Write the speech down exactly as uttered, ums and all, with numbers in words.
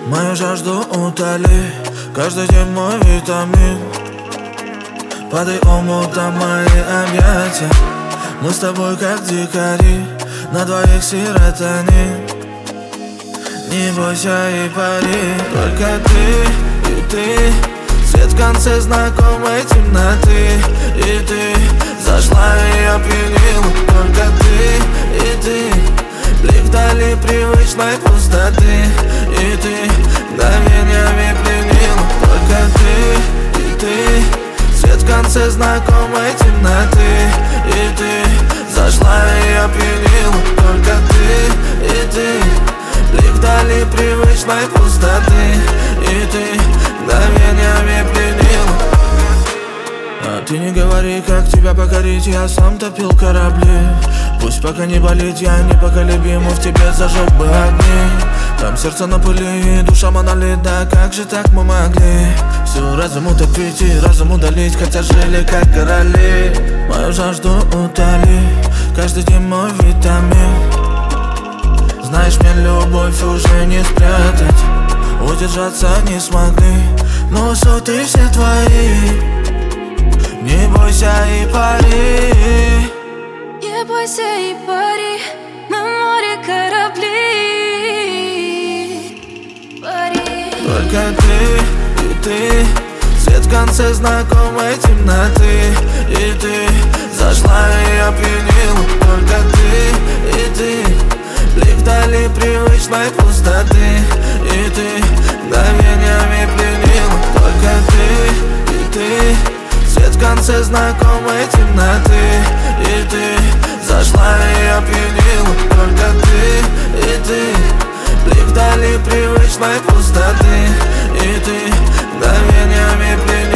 Мою жажду утоли, каждый день мой витамин. Падай омутом мои объятия. Мы с тобой как дикари, на двоих серотонин. Не бойся и пари, только ты и ты. Свет в конце знакомой темноты. И ты зашла и опьянила. Только ты и ты. Блик вдали привычной пустоты. И ты мгновениями пленила. Только ты и ты. Свет в конце знакомой темноты. И ты зашла и опьянила. Только ты и ты. Блик вдали привычной пустоты. И ты мгновениями пленила. А ты не говори, как тебя покорить, я сам топил корабли. Пусть пока не болит, я непоколебим, и в тебе зажег бы огни. Там сердце на пыли и душа монолит, да как же так мы могли всю разум утопить и разум удалить, хотя жили как короли. Мою жажду утоли, каждый день мой витамин. Знаешь, мне любовь уже не спрятать, удержаться не смогли, но соты все твои. Не бойся и пари. Не бойся и пари, на море корабли. Пари. Только ты и ты. Свет в конце знакомой темноты. И ты зашла и опьянила. Только ты и ты. Блик вдали привычной пустоты. И ты мгновениями пленила. Только ты и ты. Свет в конце знакомой темноты. И ты зашла и опьянила. Только ты и ты. Блик вдали привычной пустоты. И ты мгновениями пленила.